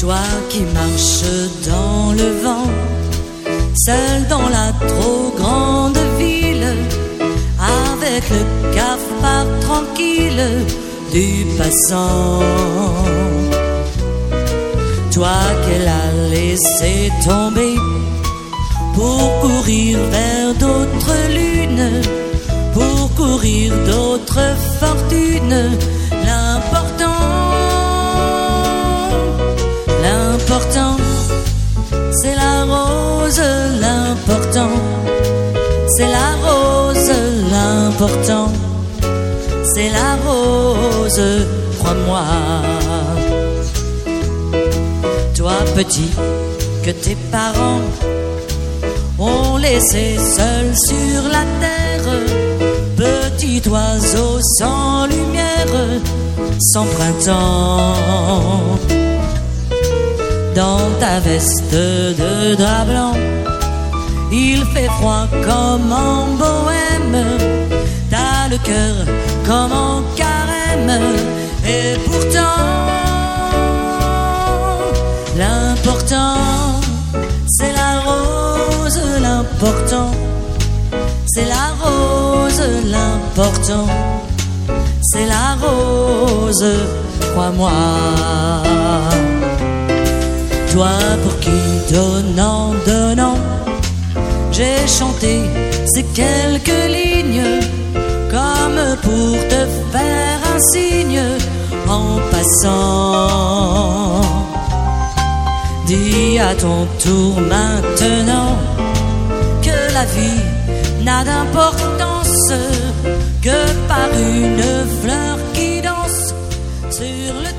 Toi qui marches dans le vent, seul dans la trop grande ville, avec le cafard tranquille du passant. Toi qu'elle a laissé tomber pour courir vers d'autres lunes, pour courir d'autres fortunes. L'important, c'est la rose. L'important, c'est la rose. L'important, c'est la rose, crois-moi. Toi petit, que tes parents ont laissé seul sur la terre, petit oiseau sans lumière, sans printemps. Dans ta veste de drap blanc, il fait froid comme en bohème, t'as le cœur comme en carême, et pourtant l'important, c'est la rose. L'important, c'est la rose. L'important, c'est la rose, crois-moi. Toi pour qui, donnant, donnant, j'ai chanté ces quelques lignes, comme pour te faire un signe en passant. Dis à ton tour maintenant que la vie n'a d'importance que par une fleur qui danse sur le